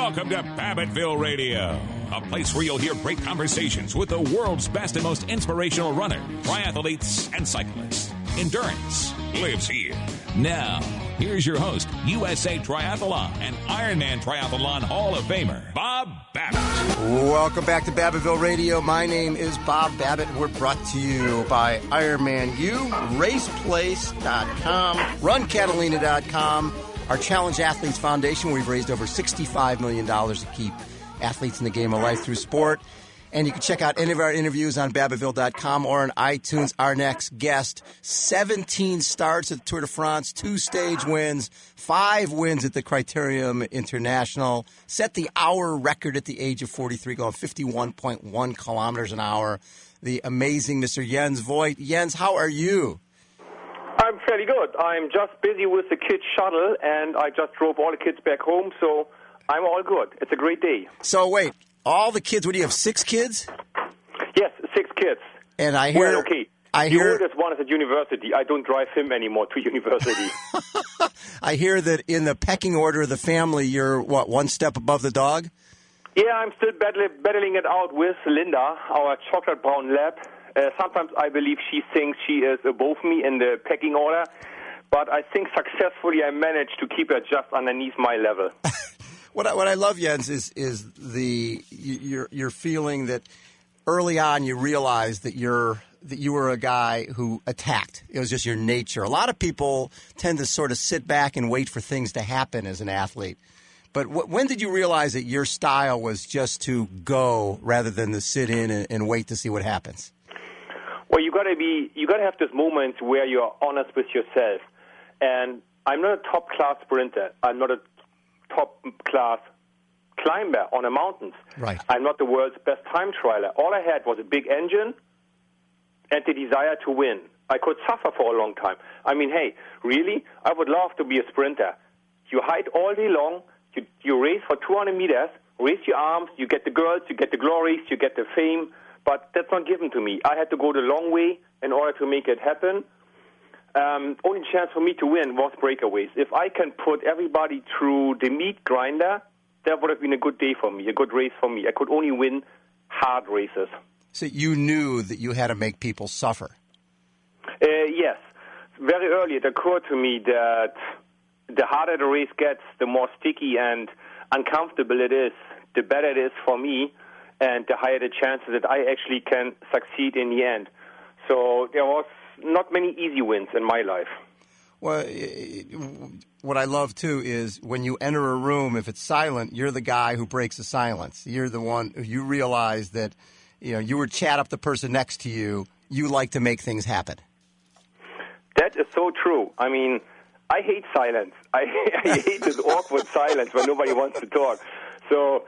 Welcome to Babbitttville Radio, a place where you'll hear great conversations with the world's best and most inspirational runners, triathletes, and cyclists. Endurance lives here. Now, here's your host, USA Triathlon and Ironman Triathlon Hall of Famer, Bob Babbitt. Welcome back to Babbitttville Radio. My name is Bob Babbitt, and we're brought to you by Ironman U, RacePlace.com, RunCatalina.com, our Challenge Athletes Foundation, where we've raised over $65 million to keep athletes in the game of life through sport. And you can check out any of our interviews on Babbitttville.com or on iTunes. Our next guest, 17 starts at the Tour de France, 2 stage wins, 5 wins at the Criterium International, set the hour record at the age of 43, going 51.1 kilometers an hour. The amazing Mr. Jens Voigt. Jens, how are you? I'm fairly good. I'm just busy with the kids' shuttle, and I just drove all the kids back home, so I'm all good. It's a great day. So wait, all the kids, what do you have, 6 kids? Yes, 6 kids. And I hear... Well, okay. The oldest one is at university. I don't drive him anymore to university. I hear that in the pecking order of the family, you're, what, one step above the dog? Yeah, I'm still battling it out with Linda, our chocolate brown lab. Sometimes I believe she thinks she is above me in the pecking order, but I think successfully I managed to keep her just underneath my level. What I love, Jens, is your feeling that early on you realized that you were a guy who attacked. It was just your nature. A lot of people tend to sort of sit back and wait for things to happen as an athlete. But when did you realize that your style was just to go rather than to sit in and wait to see what happens? Well, you got to have this moment where you're honest with yourself. And I'm not a top-class sprinter. I'm not a top-class climber on the mountains. Right. I'm not the world's best time trialer. All I had was a big engine and the desire to win. I could suffer for a long time. I mean, hey, really? I would love to be a sprinter. You hide all day long. You race for 200 meters, raise your arms, you get the girls, you get the glories, you get the fame. But that's not given to me. I had to go the long way in order to make it happen. Only chance for me to win was breakaways. If I can put everybody through the meat grinder, that would have been a good day for me, a good race for me. I could only win hard races. So you knew that you had to make people suffer. Yes. Very early it occurred to me that the harder the race gets, the more sticky and uncomfortable it is, the better it is for me, and the higher the chances that I actually can succeed in the end. So there was not many easy wins in my life. Well, what I love, too, is when you enter a room, if it's silent, you're the guy who breaks the silence. You're the one who you realize that, you would chat up the person next to you. You like to make things happen. That is so true. I mean, I hate silence. I hate this awkward silence when nobody wants to talk. So...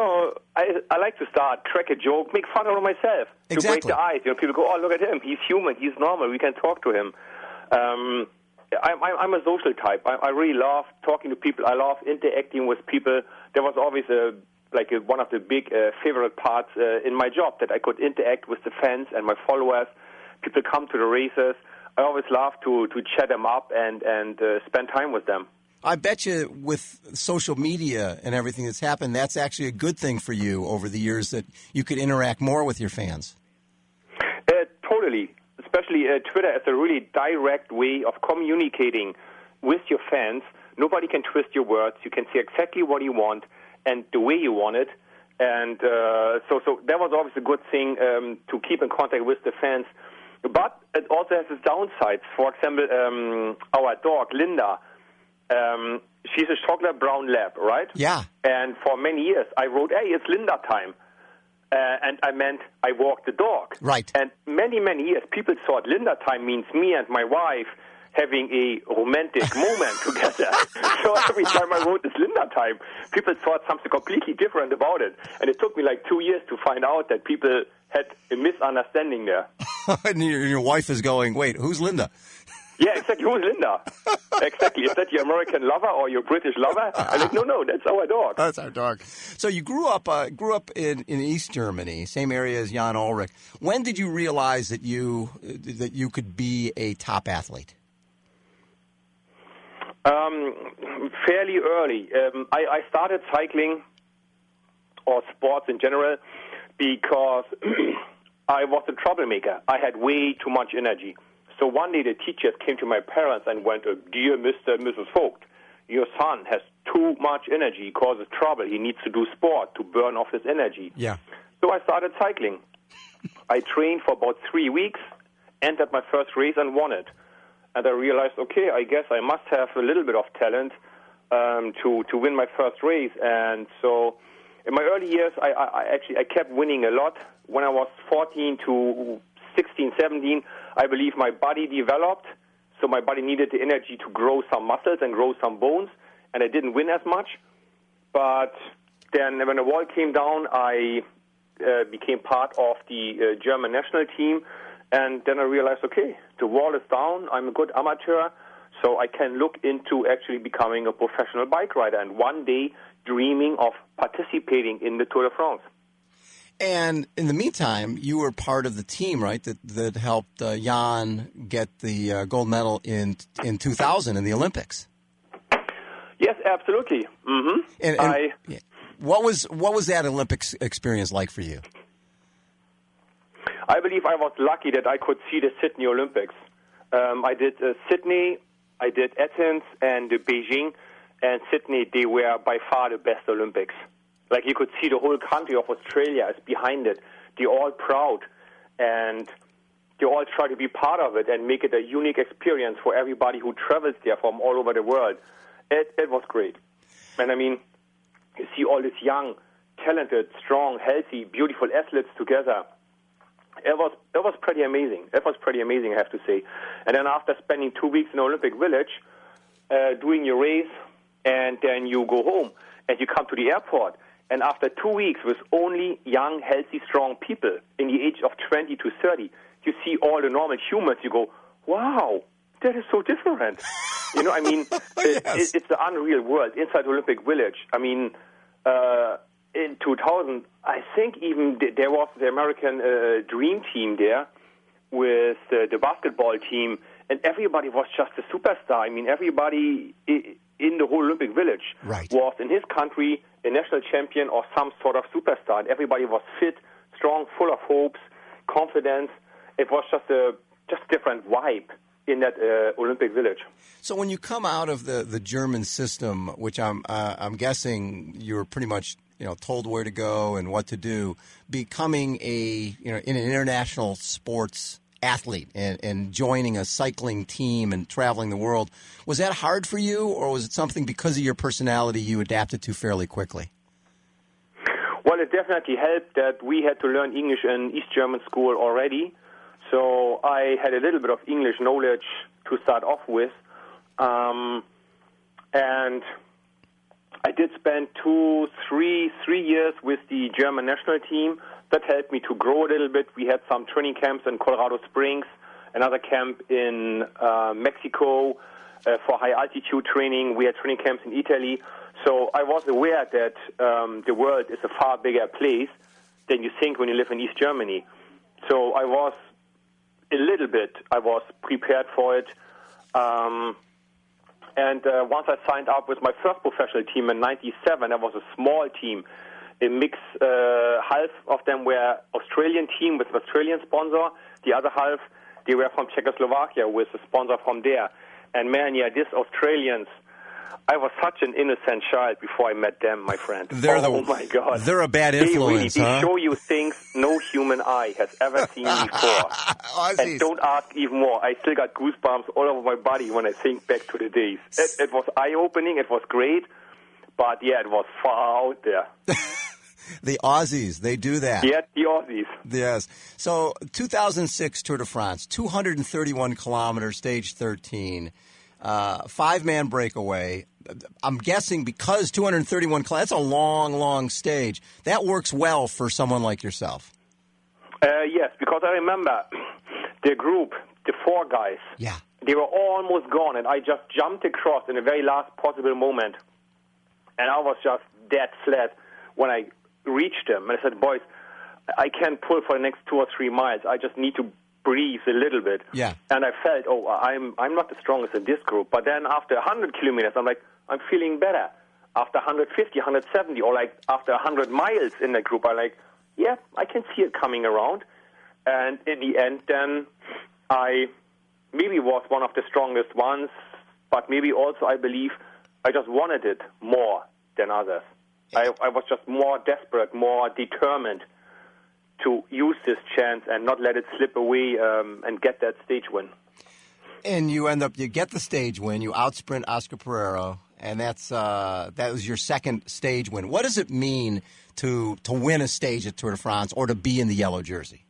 I like to start, crack a joke, make fun of myself to break the ice. People go, oh, look at him. He's human. He's normal. We can talk to him. I'm a social type. I really love talking to people. I love interacting with people. There was always one of the big favorite parts in my job, that I could interact with the fans and my followers. People come to the races. I always love to chat them up and spend time with them. I bet you with social media and everything that's happened, that's actually a good thing for you over the years, that you could interact more with your fans. Totally. Especially Twitter is a really direct way of communicating with your fans. Nobody can twist your words. You can say exactly what you want and the way you want it. And so that was always a good thing to keep in contact with the fans. But it also has its downsides. For example, our dog, Linda, she's a chocolate brown lab, right? Yeah. And for many years, I wrote, hey, it's Linda time. And I meant I walked the dog. Right. And many, many years, people thought Linda time means me and my wife having a romantic moment together. So every time I wrote this Linda time, people thought something completely different about it. And it took me 2 years to find out that people had a misunderstanding there. And your wife is going, wait, who's Linda? Yeah, exactly. Who's Linda? Exactly. Is that your American lover or your British lover? I'm like, no, that's our dog. That's our dog. So you grew up in East Germany, same area as Jan Ullrich. When did you realize that you could be a top athlete? Fairly early. I started cycling or sports in general, because I was a troublemaker. I had way too much energy. So one day the teachers came to my parents and went, "Dear Mr. and Mrs. Vogt, your son has too much energy, he causes trouble. He needs to do sport to burn off his energy." Yeah. So I started cycling. I trained for about 3 weeks, entered my first race and won it. And I realized, okay, I guess I must have a little bit of talent to win my first race. And so in my early years, I kept winning a lot. When I was 14 to 16, 17, I believe my body developed. So my body needed the energy to grow some muscles and grow some bones. And I didn't win as much. But then when the wall came down, I became part of the German national team. And then I realized, okay, the wall is down. I'm a good amateur, so I can look into actually becoming a professional bike rider and one day dreaming of participating in the Tour de France. And in the meantime, you were part of the team, right, that helped Jan get the gold medal in 2000 in the Olympics. Yes, absolutely. Mm-hmm. And what was that Olympics experience like for you? I believe I was lucky that I could see the Sydney Olympics. I did Sydney, I did Athens, and Beijing. And Sydney, they were by far the best Olympics. Like, you could see the whole country of Australia is behind it. They're all proud, and they all try to be part of it and make it a unique experience for everybody who travels there from all over the world. It was great. And, I mean, you see all these young, talented, strong, healthy, beautiful athletes together. It was pretty amazing. It was pretty amazing, I have to say. And then after spending 2 weeks in Olympic Village, doing your race, and then you go home, and you come to the airport. And after 2 weeks with only young, healthy, strong people in the age of 20 to 30, you see all the normal humans. You go, wow, that is so different. You know, I mean, Yes. it's the unreal world inside Olympic Village. I mean, in 2000, I think even there was the American Dream Team there with the basketball team, and everybody was just a superstar. I mean, everybody in the whole Olympic Village was in his country a national champion or some sort of superstar. And everybody was fit, strong, full of hopes, confidence. It was just a different vibe in that Olympic Village. So when you come out of the German system, which I'm guessing you were pretty much told where to go and what to do, becoming in an international sports athlete and joining a cycling team and traveling the world, was that hard for you, or was it something because of your personality you adapted to fairly quickly? Well, it definitely helped that we had to learn English in East German school already. So I had a little bit of English knowledge to start off with. And I did spend 3 years with the German national team. That helped me to grow a little bit. We had some training camps in Colorado Springs, another camp in Mexico for high-altitude training. We had training camps in Italy. So I was aware that the world is a far bigger place than you think when you live in East Germany. So I was prepared for it. And once I signed up with my first professional team in 97, that was a small team. A mix, half of them were Australian team with an Australian sponsor. The other half, they were from Czechoslovakia with a sponsor from there. And man, these Australians, I was such an innocent child before I met them, my friend. My God. They're a bad influence, They show you things no human eye has ever seen before. And don't ask even more. I still got goosebumps all over my body when I think back to the days. It was eye-opening. It was great. But, yeah, it was far out there. The Aussies, they do that. Yeah, the Aussies. Yes. So 2006 Tour de France, 231 kilometers, stage 13, 5-man breakaway. I'm guessing because 231 kilometers, that's a long, long stage. That works well for someone like yourself. Yes, because I remember the group, the 4 guys, they were almost gone, and I just jumped across in the very last possible moment. And I was just dead flat when I reached them. And I said, boys, I can't pull for the next 2 or 3 miles. I just need to breathe a little bit. Yeah. And I felt, I'm not the strongest in this group. But then after 100 kilometers, I'm like, I'm feeling better. after 150, 170, or like after 100 miles in the group, I like, yeah, I can see it coming around. And in the end, then I maybe was one of the strongest ones, but maybe also I believe I just wanted it more than others. I was just more desperate, more determined to use this chance and not let it slip away and get that stage win. And you get the stage win. You outsprint Oscar Pereiro, and that was your second stage win. What does it mean to win a stage at Tour de France or to be in the yellow jersey?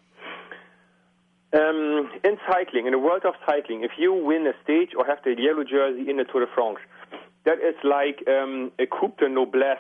In cycling, in the world of cycling, if you win a stage or have the yellow jersey in the Tour de France, that is like a coup de noblesse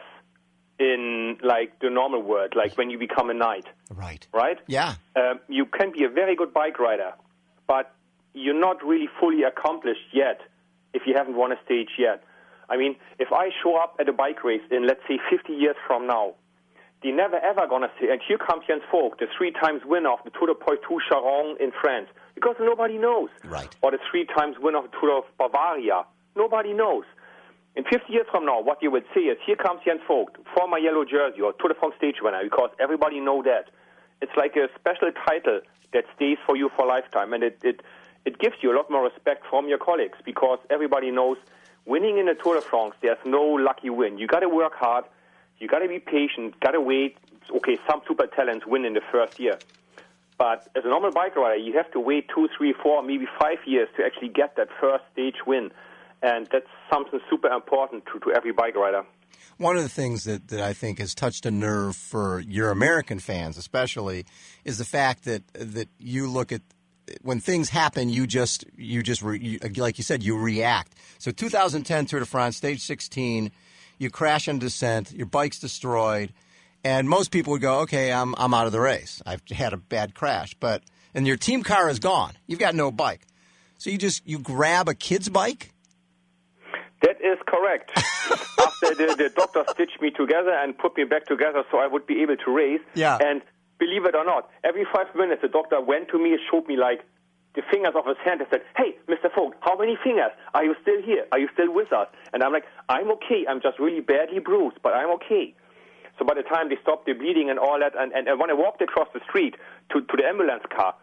in like the normal world, like when you become a knight. Right. Right? Yeah. You can be a very good bike rider, but you're not really fully accomplished yet if you haven't won a stage yet. I mean, if I show up at a bike race in, let's say, 50 years from now, they're never ever going to say, and here comes Jens Vogt, the 3 times winner of the Tour de Poitou-Charentes in France, because nobody knows. Right. Or the 3 times winner of the Tour of Bavaria. Nobody knows. In 50 years from now, what you would say is, here comes Jens Vogt, former yellow jersey or Tour de France stage winner, because everybody know that. It's like a special title that stays for you for a lifetime, and it gives you a lot more respect from your colleagues, because everybody knows winning in the Tour de France, there's no lucky win. You got to work hard. You got to be patient, got to wait. Okay, some super talents win in the first year. But as a normal bike rider, you have to wait 2, 3, 4, maybe 5 years to actually get that first stage win. And that's something super important to every bike rider. One of the things that I think has touched a nerve for your American fans especially is the fact that you look at when things happen, you just like you said, you react. So 2010 Tour de France, stage 16, you crash on descent, your bike's destroyed, and most people would go, okay, I'm out of the race. I've had a bad crash, and your team car is gone. You've got no bike. So you grab a kid's bike? That is correct. After the doctor stitched me together and put me back together so I would be able to race. Yeah. And believe it or not, every 5 minutes the doctor went to me and showed me like the fingers of his hand and said, hey, Mr. Vogt, how many fingers? Are you still here? Are you still with us? And I'm like, I'm okay. I'm just really badly bruised, but I'm okay. So by the time they stopped the bleeding and all that, and when I walked across the street to the ambulance car,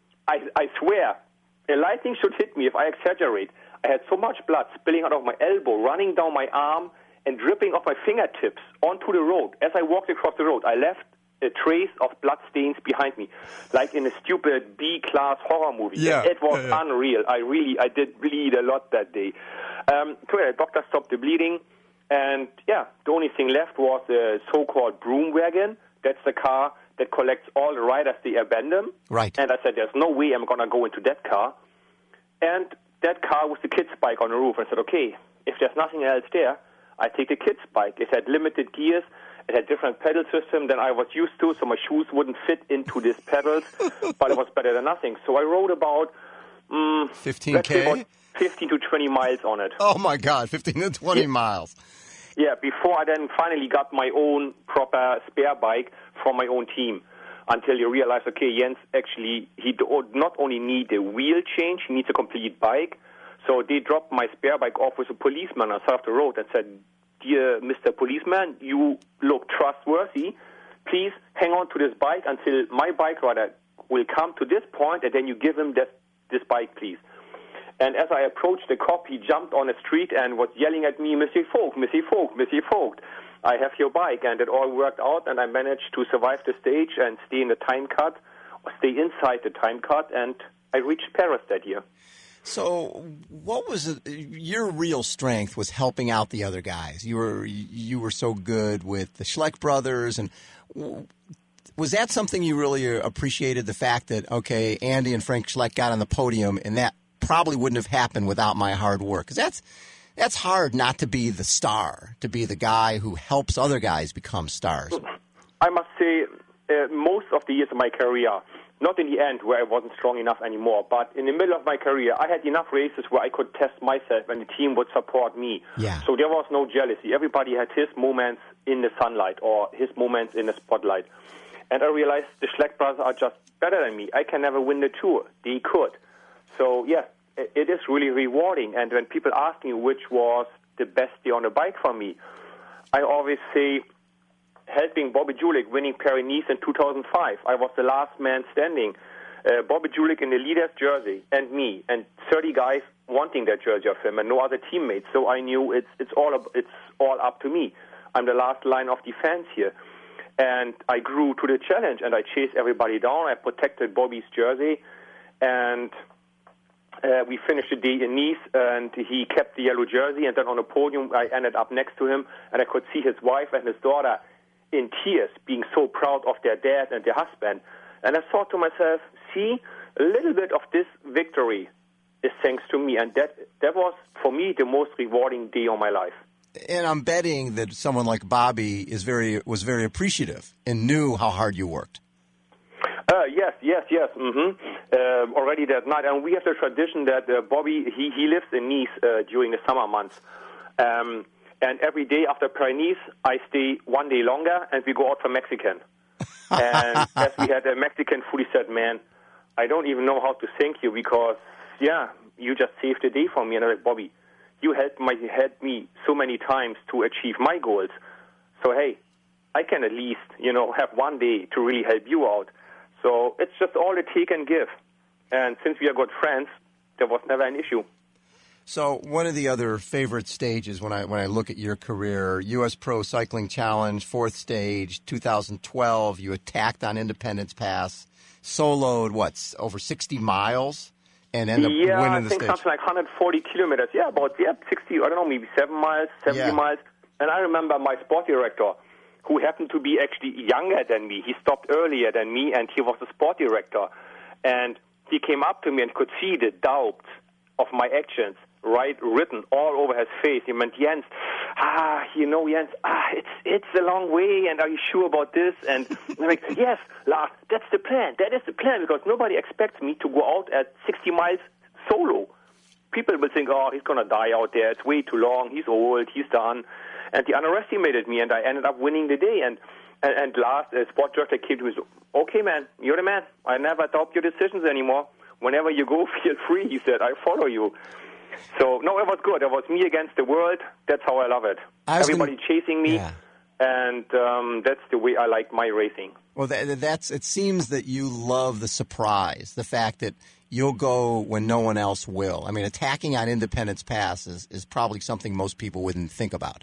I swear, a lightning should hit me if I exaggerate. I had so much blood spilling out of my elbow, running down my arm, and dripping off my fingertips onto the road. As I walked across the road, I left a trace of blood stains behind me, like in a stupid B-class horror movie. Yeah, it was unreal. I did bleed a lot that day. So the doctor stopped the bleeding, and the only thing left was a so-called broom wagon. That's the car that collects all the riders they abandon. Right. And I said, there's no way I'm going to go into that car. And that car was the kid's bike on the roof. I said, okay, if there's nothing else there, I take the kid's bike. It had limited gears. It had different pedal system than I was used to, so my shoes wouldn't fit into these pedals, but it was better than nothing. So I rode about 15K? 15 to 20 miles on it. Oh, my God, 15 to 20 miles. Yeah, before I then finally got my own proper spare bike from my own team, until you realize, okay, Jens, actually, he not only need a wheel change, he needs a complete bike. So they dropped my spare bike off with a policeman on the side of the road and said, dear Mr. Policeman, you look trustworthy. Please hang on to this bike until my bike rider will come to this point, and then you give him this bike, please. And as I approached the cop, he jumped on the street and was yelling at me, Monsieur Vogt, Monsieur Vogt, Monsieur Vogt, I have your bike. And it all worked out, and I managed to survive the stage and stay in the time cut, or stay inside the time cut, and I reached Paris that year. So what was it? Your real strength was helping out the other guys. You were so good with the Schleck brothers, and was that something you really appreciated, the fact that, okay, Andy and Frank Schleck got on the podium, and that probably wouldn't have happened without my hard work? Because that's hard not to be the star, to be the guy who helps other guys become stars. I must say, most of the years of my career, not in the end where I wasn't strong enough anymore, but in the middle of my career, I had enough races where I could test myself and the team would support me. Yeah. So there was no jealousy. Everybody had his moments in the sunlight or his moments in the spotlight. And I realized the Schleck brothers are just better than me. I can never win the Tour. They could. So, yeah, it is really rewarding. And when people ask me which was the best day on the bike for me. I always say, helping Bobby Julich winning Paris-Nice in 2005. I was the last man standing. Bobby Julich in the leader's jersey, and me, and 30 guys wanting that jersey of him, and no other teammates. So I knew it's all up to me. I'm the last line of defense here. And I grew to the challenge, and I chased everybody down. I protected Bobby's jersey, and we finished the day in Nice, and he kept the yellow jersey. And then on the podium, I ended up next to him, and I could see his wife and his daughter in tears, being so proud of their dad and their husband. And I thought to myself, see, a little bit of this victory is thanks to me. And that was, for me, the most rewarding day of my life. And I'm betting that someone like Bobby was very appreciative and knew how hard you worked. Yes. Already that night. And we have the tradition that Bobby, he lives in Nice during the summer months. And every day after Paris-Nice, I stay one day longer, and we go out for Mexican. And as we had a Mexican food, he said, man, I don't even know how to thank you because, you just saved the day for me. And I'm like, Bobby, you helped me so many times to achieve my goals. So, hey, I can at least, have one day to really help you out. So it's just all a take and give. And since we are good friends, there was never an issue. So one of the other favorite stages when I look at your career, U.S. Pro Cycling Challenge, 4th stage, 2012, you attacked on Independence Pass, soloed, over 60 miles, and ended up winning the stage. Yeah, I think something like 140 kilometers. Yeah, about 60, I don't know, maybe 7 miles, 70 miles. And I remember my sport director, who happened to be actually younger than me. He stopped earlier than me, and he was the sport director. And he came up to me and could see the doubts of my actions written all over his face. He meant, Jens, it's a long way, and are you sure about this? And I'm like, yes, Lars, that's the plan. That is the plan, because nobody expects me to go out at 60 miles solo. People will think, oh, he's going to die out there. It's way too long. He's old. He's done. And he underestimated me, and I ended up winning the day. And Lars, sport director, came to me and said, okay, man, you're the man. I never doubt your decisions anymore. Whenever you go, feel free, he said. I follow you. So, no, it was good. It was me against the world. That's how I love it. Everybody chasing me, and that's the way I like my racing. Well, it seems that you love the surprise, the fact that you'll go when no one else will. I mean, attacking on Independence Pass is probably something most people wouldn't think about.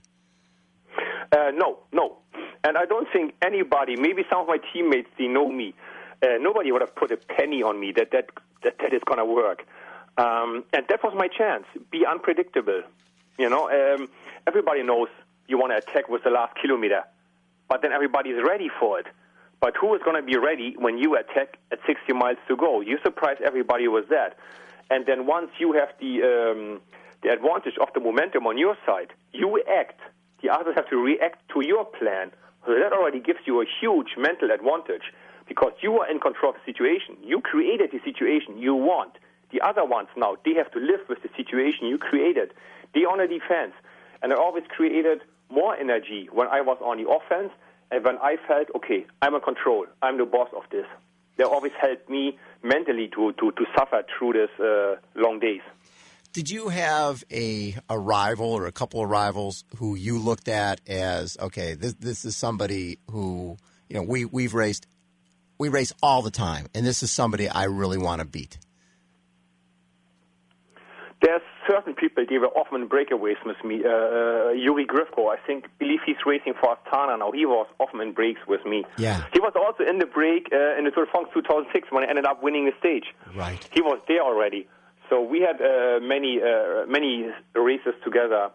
No. And I don't think anybody, maybe some of my teammates, they know me. Nobody would have put a penny on me that is going to work. And that was my chance. Be unpredictable. Everybody knows you want to attack with the last kilometer, but then everybody is ready for it. But who is going to be ready when you attack at 60 miles to go? You surprise everybody with that. And then once you have the advantage of the momentum on your side, you act. The others have to react to your plan. So that already gives you a huge mental advantage because you are in control of the situation. You created the situation you want. The other ones now, they have to live with the situation you created. They on the defense. And I always created more energy when I was on the offense and when I felt, okay, I'm in control. I'm the boss of this. They always helped me mentally to suffer through this long days. Did you have a rival or a couple of rivals who you looked at as, okay, this is somebody who, we race all the time, and this is somebody I really want to beat? There's certain people, they were often in breakaways with me. Yuri Grivko, believe he's racing for Astana now. He was often in breaks with me. Yeah. He was also in the break in the Tour de France 2006 when I ended up winning the stage. Right. He was there already. So we had many races together.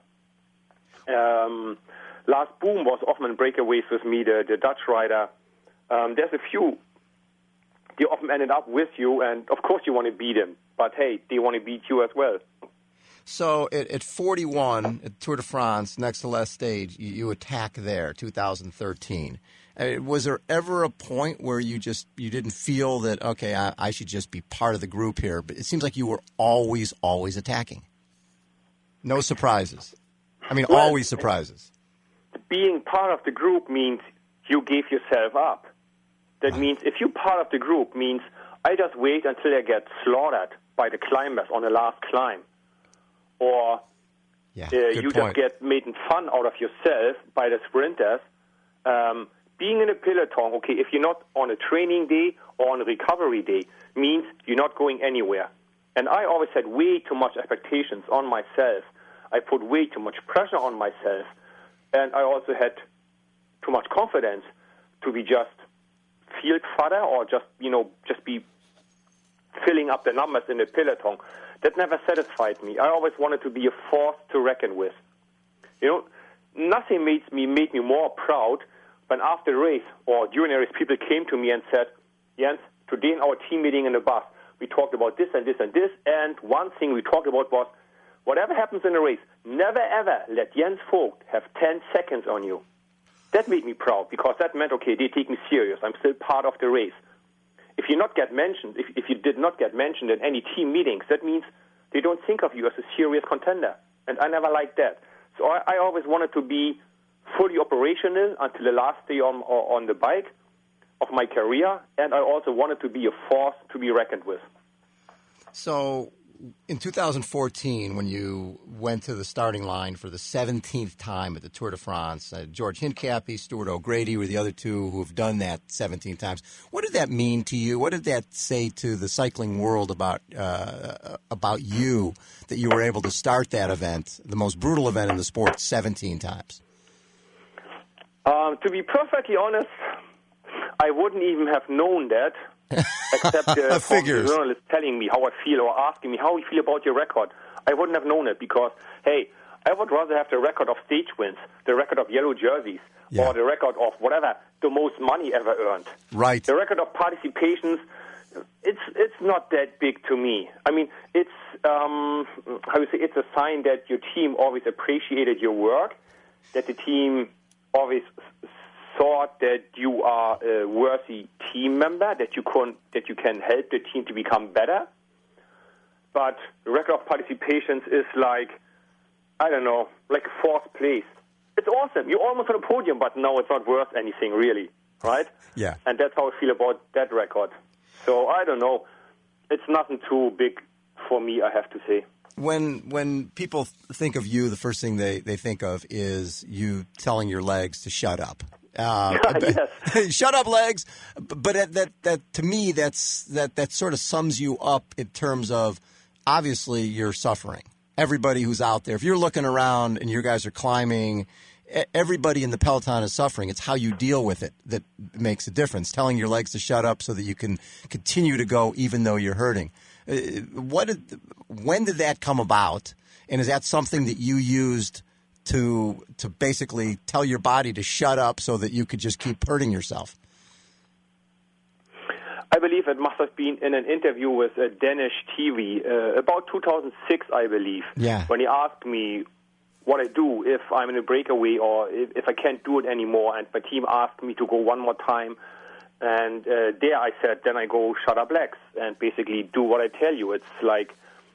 Lars Boom was often in breakaways with me, the Dutch rider. There's a few. They often ended up with you, and of course you want to beat them. But hey, they want to beat you as well. So at 41 at Tour de France, next to last stage, you attack there, 2013. Was there ever a point where you didn't feel that, okay, I should just be part of the group here? But it seems like you were always attacking. No surprises. Always surprises. Being part of the group means you gave yourself up. That means if you're part of the group means I just wait until I get slaughtered by the climbers on the last climb. Or You just get made fun out of yourself by the sprinters. Being in a peloton, okay, if you're not on a training day or on a recovery day, means you're not going anywhere. And I always had way too much expectations on myself. I put way too much pressure on myself. And I also had too much confidence to be just field fodder or just be filling up the numbers in the peloton. That never satisfied me. I always wanted to be a force to reckon with. Nothing made me more proud when after the race or during the race people came to me and said, Jens, today in our team meeting in the bus, we talked about this and this and this, and one thing we talked about was, whatever happens in the race, never ever let Jens Vogt have 10 seconds on you. That made me proud because that meant, okay, they take me serious. I'm still part of the race. If you did not get mentioned in any team meetings, that means they don't think of you as a serious contender. And I never liked that. So I always wanted to be fully operational until the last day on the bike of my career, and I also wanted to be a force to be reckoned with. So in 2014, when you went to the starting line for the 17th time at the Tour de France, George Hincapie, Stuart O'Grady were the other two who have done that 17 times. What did that mean to you? What did that say to the cycling world about you that you were able to start that event, the most brutal event in the sport, 17 times? To be perfectly honest, I wouldn't even have known that, except from the journalist telling me how I feel or asking me how you feel about your record. I wouldn't have known it because, hey, I would rather have the record of stage wins, the record of yellow jerseys, or the record of whatever, the most money ever earned. Right. The record of participations, it's not that big to me. I mean, it's, it's a sign that your team always appreciated your work, that the team always thought that you are a worthy team member, that you can help the team to become better. But the record of participations is like a fourth place. It's awesome. You're almost on a podium, but no, it's not worth anything really, right? Yeah. And that's how I feel about that record. So I don't know. It's nothing too big for me, I have to say. When people think of you, the first thing they think of is you telling your legs to shut up. Yes. Shut up, legs. But that to me, that sort of sums you up in terms of obviously you're suffering. Everybody who's out there, if you're looking around and you guys are climbing, everybody in the peloton is suffering. It's how you deal with it that makes a difference. Telling your legs to shut up so that you can continue to go even though you're hurting. When did that come about? And is that something that you used to basically tell your body to shut up so that you could just keep hurting yourself? I believe it must have been in an interview with Danish TV about 2006, I believe, when he asked me what I do if I'm in a breakaway or if I can't do it anymore, and my team asked me to go one more time. And there I said, then I go shut up legs and basically do what I tell you. It's like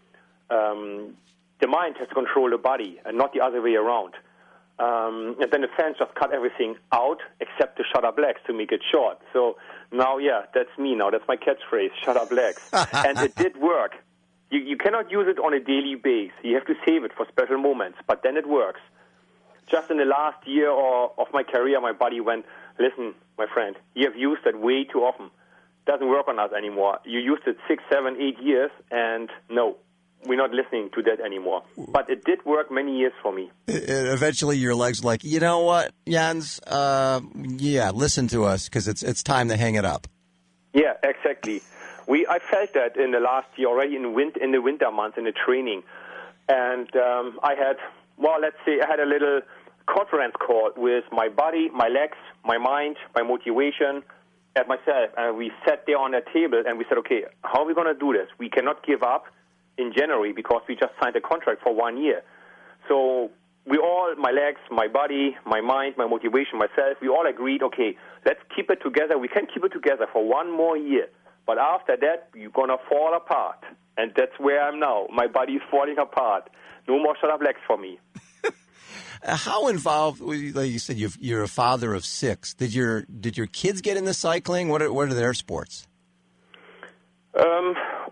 the mind has to control the body and not the other way around. And then the fans just cut everything out except the shut up legs to make it short. So now, that's me now. That's my catchphrase, shut up legs. And it did work. You cannot use it on a daily basis. You have to save it for special moments, but then it works. Just in the last year of my career, my body went, listen, my friend, you have used that way too often. Doesn't work on us anymore. You used it 6, 7, 8 years, and no, we're not listening to that anymore. But it did work many years for me. Eventually, your legs were like, you know what, Jens? Listen to us because it's time to hang it up. Yeah, exactly. I felt that in the last year already in the winter months in the training, and I had a little conference call with my body, my legs, my mind, my motivation, and myself. And we sat there on a table and we said, okay, how are we going to do this? We cannot give up in January because we just signed a contract for 1 year. So we all, my legs, my body, my mind, my motivation, myself, we all agreed, okay, let's keep it together. We can keep it together for 1 more year. But after that, you're going to fall apart. And that's where I'm now. My body is falling apart. No more shut up legs for me. How involved? Like you said, you're a father of 6. Did your kids get into cycling? What are their sports?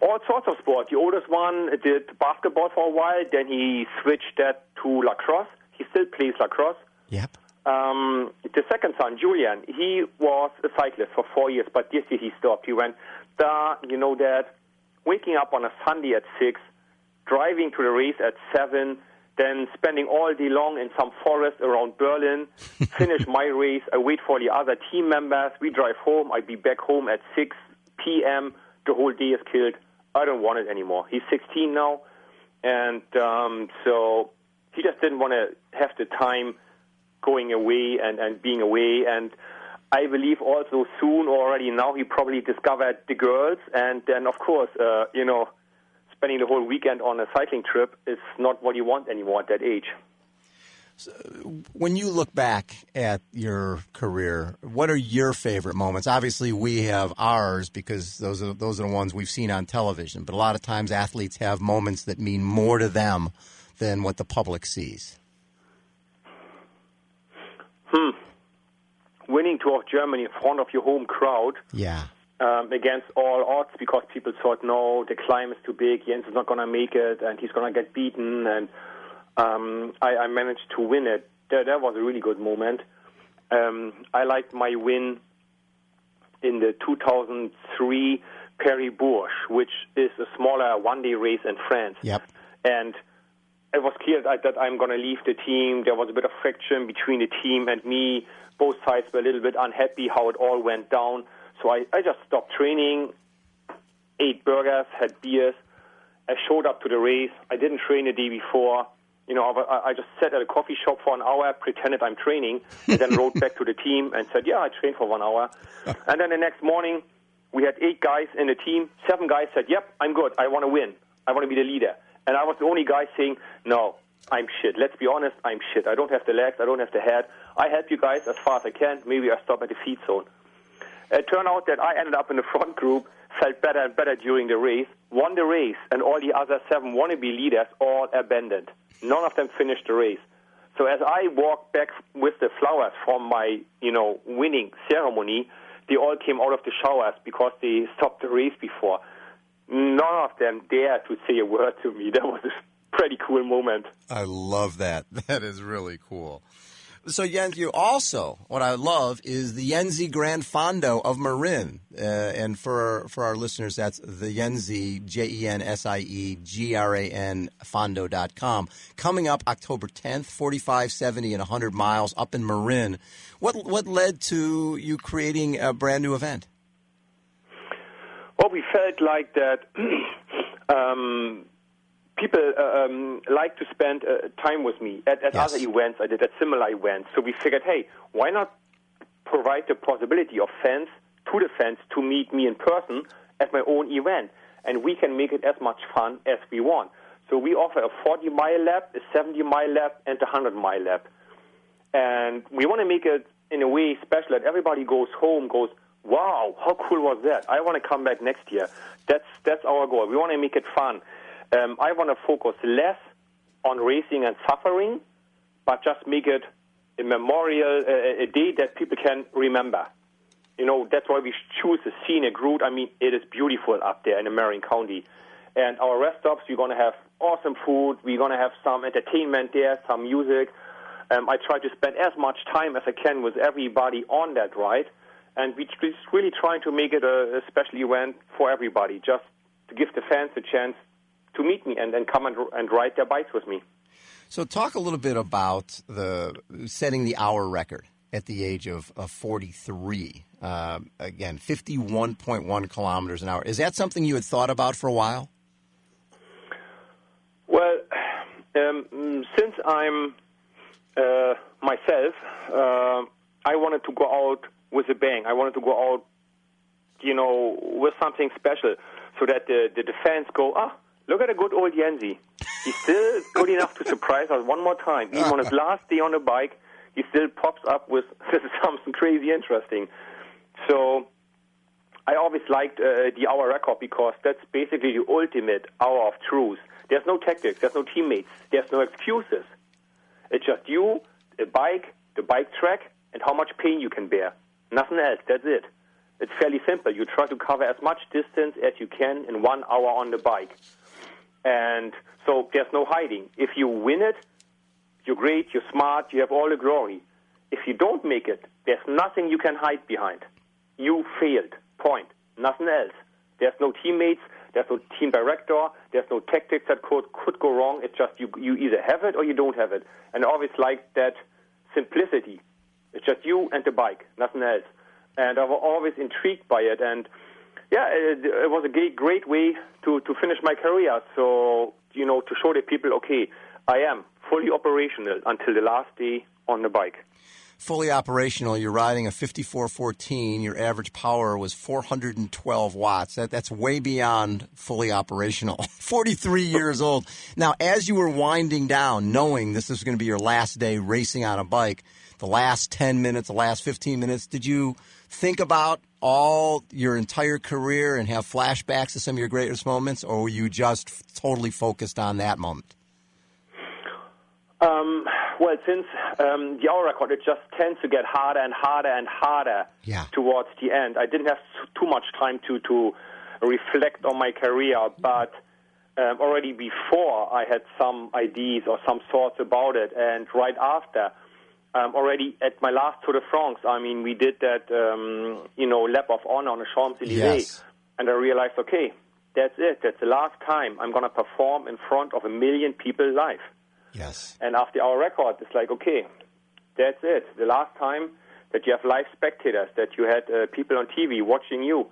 all sorts of sports. The oldest one did basketball for a while. Then he switched that to lacrosse. He still plays lacrosse. Yep. The second son, Julian, he was a cyclist for 4 years, but this year he stopped. He went, Dad, waking up on a Sunday at 6, driving to the race at 7, then spending all day long in some forest around Berlin, finish my race, I wait for the other team members, we drive home, I'd be back home at 6 p.m., the whole day is killed. I don't want it anymore. He's 16 now, and so he just didn't want to have the time going away and being away, and I believe also soon already now he probably discovered the girls, and then of course, spending the whole weekend on a cycling trip is not what you want anymore at that age. So when you look back at your career, what are your favorite moments? Obviously, we have ours because those are the ones we've seen on television. But a lot of times, athletes have moments that mean more to them than what the public sees. Winning Tour of Germany in front of your home crowd. Yeah. Against all odds, because people thought, no, the climb is too big, Jens is not going to make it, and he's going to get beaten, and I managed to win it. That was a really good moment. I liked my win in the 2003 Paris-Bourges, which is a smaller one-day race in France. Yep. And it was clear that I'm going to leave the team. There was a bit of friction between the team and me. Both sides were a little bit unhappy how it all went down. So I just stopped training, ate burgers, had beers. I showed up to the race. I didn't train the day before. I just sat at a coffee shop for an hour, pretended I'm training, and then wrote back to the team and said, I trained for 1 hour. And then the next morning, we had 8 guys in the team. 7 guys said, yep, I'm good. I want to win. I want to be the leader. And I was the only guy saying, no, I'm shit. Let's be honest, I'm shit. I don't have the legs. I don't have the head. I help you guys as far as I can. Maybe I stop at the feed zone. It turned out that I ended up in the front group, felt better and better during the race, won the race, and all the other 7 wannabe leaders all abandoned. None of them finished the race. So as I walked back with the flowers from my, winning ceremony, they all came out of the showers because they stopped the race before. None of them dared to say a word to me. That was a pretty cool moment. I love that. That is really cool. So, Jens, you also, what I love is the Jensi Grand Fondo of Marin. And for our listeners, that's the Jensi, JensiEGRAN, Fondo.com. Coming up October 10th, 45, 70, and 100 miles up in Marin. What led to you creating a brand new event? Well, we felt like that people like to spend time with me at Yes. other events. I did at similar events. So we figured, hey, why not provide the possibility of fans to meet me in person at my own event? And we can make it as much fun as we want. So we offer a 40-mile lap, a 70-mile lap, and a 100-mile lap. And we want to make it in a way special that everybody goes home, goes, wow, how cool was that? I want to come back next year. That's our goal. We want to make it fun. I want to focus less on racing and suffering, but just make it a memorial, a day that people can remember. That's why we choose the scenic route. I mean, it is beautiful up there in Marin County. And our rest stops, we're going to have awesome food. We're going to have some entertainment there, some music. I try to spend as much time as I can with everybody on that ride. And we're just really trying to make it a special event for everybody, just to give the fans a chance to meet me and then come and ride their bikes with me. So talk a little bit about setting the hour record at the age of 43. Again, 51.1 kilometers an hour. Is that something you had thought about for a while? Well, since I'm myself, I wanted to go out with a bang. I wanted to go out, with something special so that the fans go, look at a good old Jensi. He's still good enough to surprise us one more time. Even on his last day on the bike, he still pops up with something crazy interesting. So I always liked the hour record because that's basically the ultimate hour of truth. There's no tactics. There's no teammates. There's no excuses. It's just you, the bike track, and how much pain you can bear. Nothing else. That's it. It's fairly simple. You try to cover as much distance as you can in 1 hour on the bike. And so there's no hiding. If you win it, you're great, you're smart, you have all the glory. If you don't make it, there's nothing you can hide behind. You failed. Point. Nothing else. There's no teammates, there's no team director, there's no tactics that could go wrong. It's just you either have it or you don't have it. And I always like that simplicity. It's just you and the bike, nothing else. And I was always intrigued by it. And, yeah, it was a great way to finish my career. So, to show the people, okay, I am fully operational until the last day on the bike. Fully operational, you're riding a 5414. Your average power was 412 watts. That's way beyond fully operational. 43 years old. Now, as you were winding down, knowing this was going to be your last day racing on a bike, the last 10 minutes, the last 15 minutes, did you think about all your entire career and have flashbacks to some of your greatest moments, or were you just totally focused on that moment? Well, since the hour record, it just tends to get harder and harder and harder towards the end. I didn't have too much time to reflect on my career, but already before I had some ideas or some thoughts about it, and right after, already at my last Tour de France, we did that, lap of honor on the Champs-Élysées, and I realized, okay, that's it. That's the last time I'm going to perform in front of 1 million people live. Yes. And after our record, it's like, okay, that's it. The last time that you have live spectators, that you had people on TV watching you.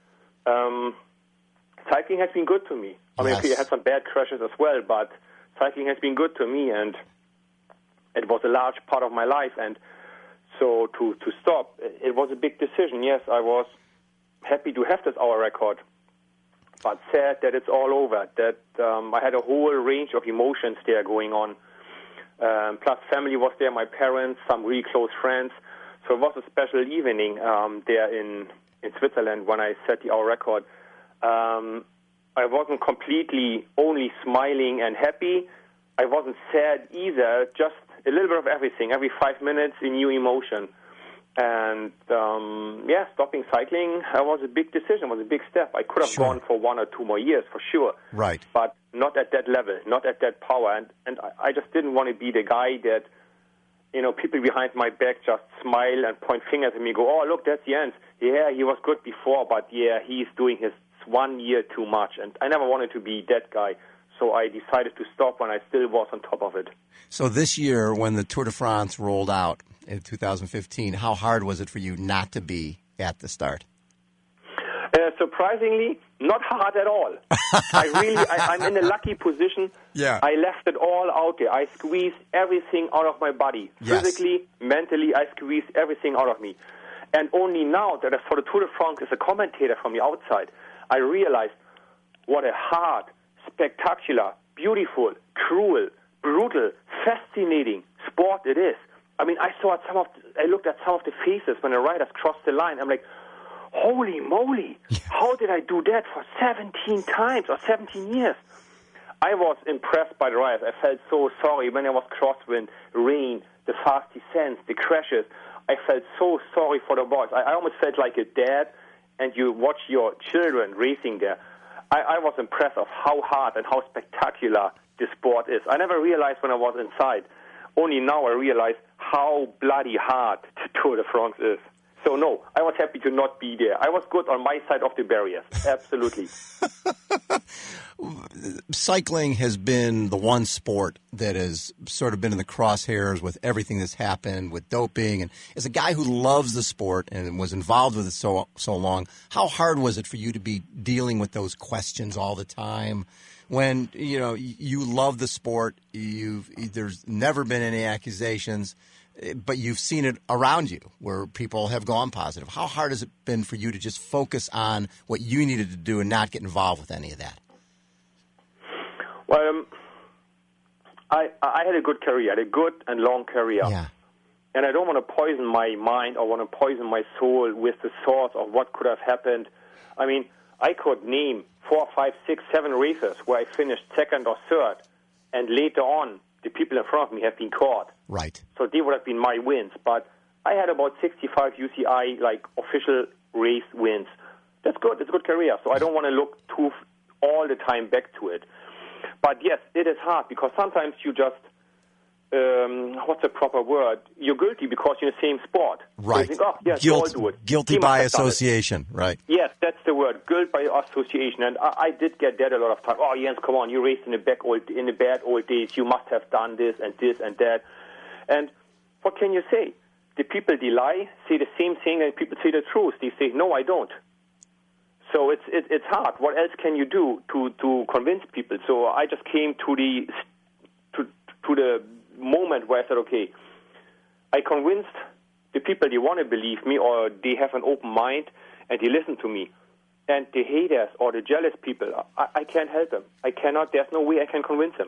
Cycling has been good to me. Okay, I had some bad crashes as well, but cycling has been good to me, and it was a large part of my life. And so to stop, it was a big decision. Yes, I was happy to have this hour record, but sad that it's all over, that I had a whole range of emotions there going on. Plus family was there, my parents, some really close friends. So it was a special evening there in Switzerland when I set the hour record. I wasn't completely only smiling and happy. I wasn't sad either, just a little bit of everything. Every 5 minutes, a new emotion. And, stopping cycling was a big decision, was a big step. I could have gone for 1 or 2 more years, for sure. Right. But not at that level, not at that power. And I just didn't want to be the guy that, people behind my back just smile and point fingers at me and go, oh, look, that's Jens. Yeah, he was good before, but, he's doing his 1 year too much. And I never wanted to be that guy. So I decided to stop when I still was on top of it. So this year, when the Tour de France rolled out in 2015, how hard was it for you not to be at the start? Surprisingly, not hard at all. I'm in a lucky position. Yeah. I left it all out there. I squeezed everything out of my body. Yes. Physically, mentally, I squeezed everything out of me. And only now that I saw the Tour de France as a commentator from the outside, I realized what a hard, spectacular, beautiful, cruel, brutal, fascinating sport it is. I looked at some of the faces when the riders crossed the line. I'm like, holy moly, how did I do that for 17 times or 17 years? I was impressed by the riders. I felt so sorry when there was crosswind, rain, the fast descents, the crashes. I felt so sorry for the boys. I almost felt like a dad, and you watch your children racing there. I was impressed of how hard and how spectacular this sport is. I never realized when I was inside. Only now I realize how bloody hard the Tour de France is. So, no, I was happy to not be there. I was good on my side of the barriers. Absolutely. Cycling has been the one sport that has sort of been in the crosshairs with everything that's happened with doping. And as a guy who loves the sport and was involved with it so long, how hard was it for you to be dealing with those questions all the time? When, you love the sport, there's never been any accusations, but you've seen it around you where people have gone positive. How hard has it been for you to just focus on what you needed to do and not get involved with any of that? Well, I had a good career, I had a good and long career. Yeah. And I don't want to poison my mind or want to poison my soul with the thoughts of what could have happened. I could name 4, 5, 6, 7 races where I finished second or third, and later on, the people in front of me have been caught. Right. So they would have been my wins. But I had about 65 UCI official race wins. That's good. It's a good career. So I don't want to look too all the time back to it. But yes, it is hard because sometimes you just what's the proper word? You're guilty because you're in the same sport. Right. So you think, yes, all do it. Guilty by association, right? Yes, that's the word, guilt by association. And I did get that a lot of time. Oh, Jens, come on, you raced in the bad old days. You must have done this and that. And what can you say? The people they lie, say the same thing, and people say the truth. They say, no, I don't. So it's hard. What else can you do to convince people? So I just came to the moment where I said, okay, I convinced the people they want to believe me or they have an open mind and they listen to me. And the haters or the jealous people, I can't help them. I cannot. There's no way I can convince them.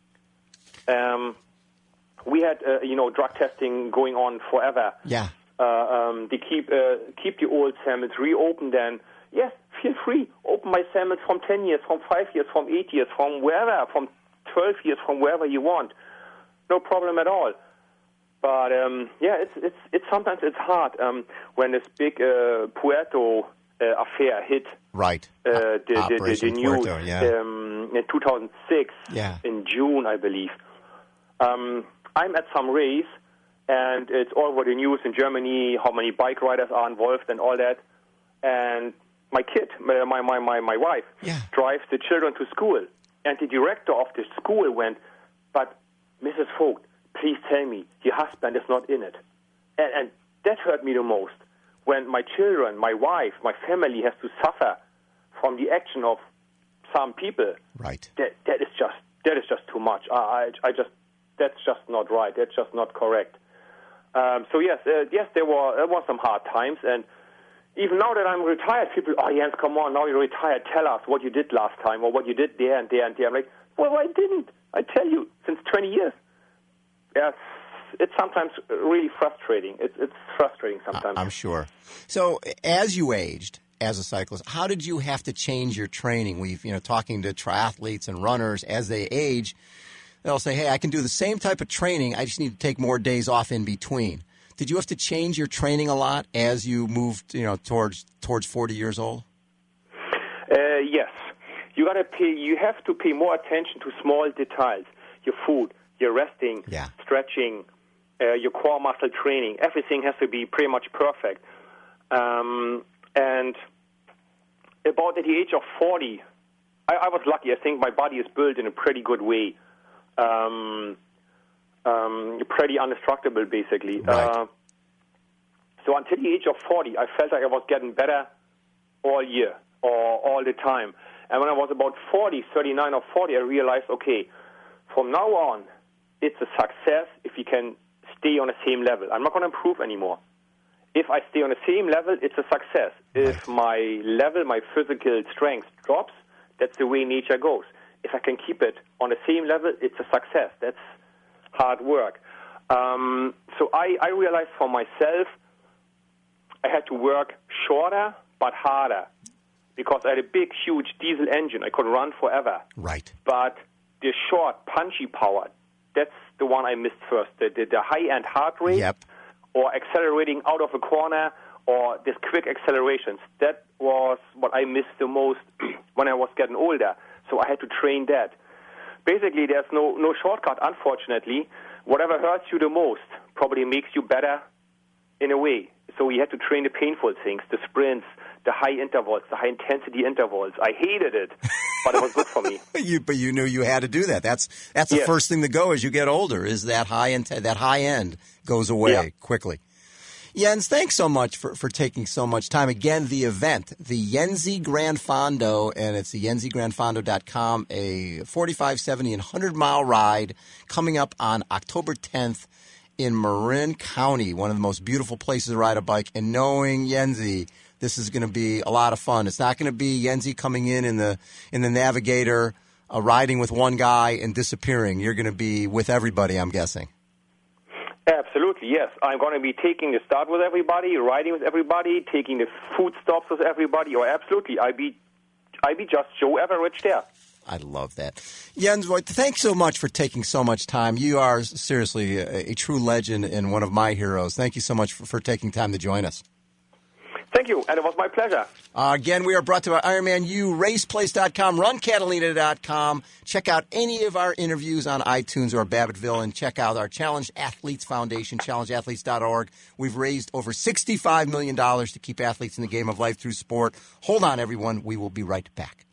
We had, drug testing going on forever. Yeah. They keep the old samples, reopen them. Yes, feel free. Open my samples from 10 years, from 5 years, from 8 years, from wherever, from 12 years, from wherever you want. No problem at all. But it's sometimes it's hard when this big Puerto affair hit. Right. The news Puerto, yeah. In 2006 in June, I believe. I'm at some race, and it's all over the news in Germany, how many bike riders are involved and all that. And my kid, my wife, drives the children to school. And the director of the school went, but Mrs. Vogt, please tell me your husband is not in it. And that hurt me the most. When my children, my wife, my family has to suffer from the action of some people. Right. That is just too much. That's just not right. That's just not correct. So yes, there were some hard times, and even now that I'm retired, people, oh Jens, come on, now you're retired, tell us what you did last time or what you did there and there and there. I'm like, well, I didn't. I tell you, since 20 years. Yes, it's sometimes really frustrating. It's frustrating sometimes. I'm sure. So as you aged as a cyclist, how did you have to change your training? We've, talking to triathletes and runners as they age, they'll say, hey, I can do the same type of training. I just need to take more days off in between. Did you have to change your training a lot as you moved, towards 40 years old? Yes. You have to pay more attention to small details. Your food, your resting, stretching, your core muscle training. Everything has to be pretty much perfect. And about at the age of 40, I was lucky. I think my body is built in a pretty good way. Pretty indestructible, basically. Right. So until the age of 40, I felt like I was getting better all year or all the time. And when I was about 39 or 40, I realized, okay, from now on, it's a success if you can stay on the same level. I'm not going to improve anymore. If I stay on the same level, it's a success. Right. If my level, my physical strength drops, that's the way nature goes. If I can keep it on the same level, it's a success. That's hard work. So I realized for myself I had to work shorter but harder because I had a big, huge diesel engine. I could run forever. Right. But the short, punchy power, that's the one I missed first. The high-end heart rate or accelerating out of a corner or this quick accelerations. That was what I missed the most when I was getting older. So I had to train that. Basically, there's no shortcut, unfortunately. Whatever hurts you the most probably makes you better in a way. So you had to train the painful things, the sprints, the high intervals, the high-intensity intervals. I hated it, but it was good for me. But you knew you had to do that. That's the first thing to go as you get older, is that high end goes away quickly. Jens, thanks so much for taking so much time. Again, the event, the Jensi Gran Fondo, and it's the jensigranfondo.com, a 45, 70, and 100-mile ride coming up on October 10th in Marin County, one of the most beautiful places to ride a bike. And knowing Jensi, this is going to be a lot of fun. It's not going to be Jensi coming in the Navigator, riding with one guy and disappearing. You're going to be with everybody, I'm guessing. Absolutely, yes. I'm going to be taking the start with everybody, riding with everybody, taking the food stops with everybody. Or absolutely, I be just Joe Average there. I love that. Jens Voigt, thanks so much for taking so much time. You are seriously a true legend and one of my heroes. Thank you so much for taking time to join us. Thank you, and it was my pleasure. Again, we are brought to you by Ironman U, RacePlace.com, RunCatalina.com. Check out any of our interviews on iTunes or Babbittville, and check out our Challenge Athletes Foundation, challengeathletes.org. We've raised over $65 million to keep athletes in the game of life through sport. Hold on, everyone. We will be right back.